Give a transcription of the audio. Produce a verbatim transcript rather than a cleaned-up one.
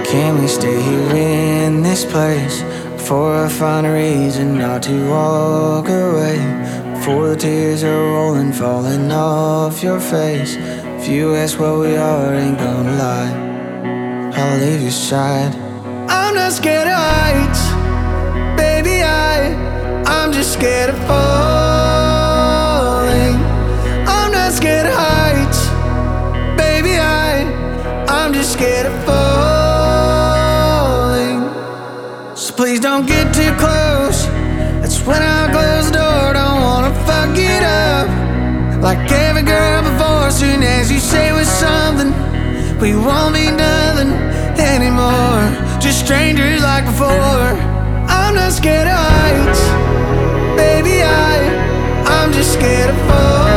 Can we stay here in this place before I find a reason not to walk away? Before the tears are rolling, falling off your face. If you ask what we are, ain't gonna lie, I'll leave your side. I'm not scared of heights, baby, I I'm just scared of falling. I'm not scared of heights, baby, I I'm just scared of falling. So please don't get too close, that's when I close the door. Don't wanna fuck it up like every girl before. Soon as you say we're something, we won't be nothing anymore, just strangers like before. I'm not scared of heights, baby, I I'm just scared of falling.